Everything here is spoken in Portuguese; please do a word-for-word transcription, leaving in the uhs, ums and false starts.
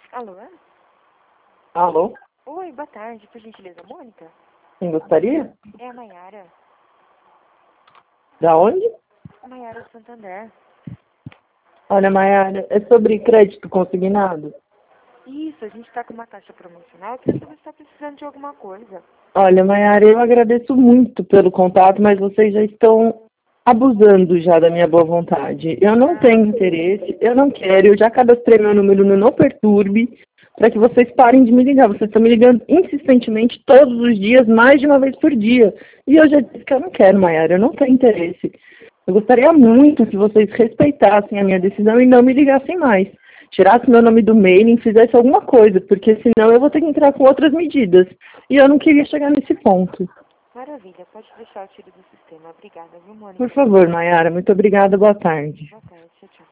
Alô? Alô? Oi, boa tarde. Por gentileza, Mônica? Quem gostaria? É a Maiara. Da onde? A Maiara do Santander. Olha, Maiara, é sobre crédito consignado? Isso, a gente tá com uma taxa promocional. Eu queria saber se tá precisando de alguma coisa. Olha, Maiara, eu agradeço muito pelo contato, mas vocês já estão abusando já da minha boa vontade. Eu não Ah, tenho interesse, eu não quero, eu já cadastrei meu número no Não Perturbe para que vocês parem de me ligar. Vocês estão me ligando insistentemente todos os dias, mais de uma vez por dia. E eu já disse que eu não quero, Maiara, eu não tenho interesse. Eu gostaria muito que vocês respeitassem a minha decisão e não me ligassem mais. Tirasse meu nome do mailing, fizesse alguma coisa, porque senão eu vou ter que entrar com outras medidas. E eu não queria chegar nesse ponto. maravilha. Pode deixar o tiro do sistema. Obrigada, viu, Mônica? Por favor, Maiara, muito obrigada, boa tarde. Boa tarde. Tchau, tchau.